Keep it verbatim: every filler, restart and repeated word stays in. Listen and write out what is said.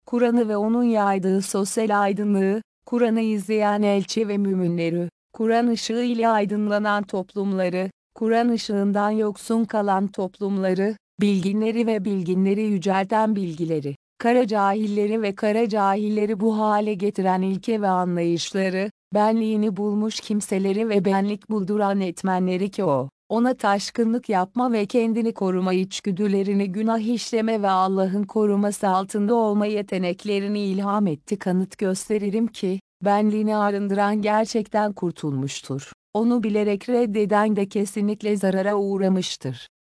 Kur'an'ı ve onun yaydığı sosyal aydınlığı, Kur'an'ı izleyen elçi ve müminleri, Kur'an ışığı ile aydınlanan toplumları, Kur'an ışığından yoksun kalan toplumları, bilginleri ve bilginleri yücelten bilgileri, kara cahilleri ve kara cahilleri bu hale getiren ilke ve anlayışları, benliğini bulmuş kimseleri ve benlik bulduran etmenleri ki o, ona taşkınlık yapma ve kendini koruma içgüdülerini günah işleme ve Allah'ın koruması altında olma yeteneklerini ilham etti. Kanıt gösteririm ki, benliğini arındıran gerçekten kurtulmuştur. Onu bilerek reddeden de kesinlikle zarara uğramıştır.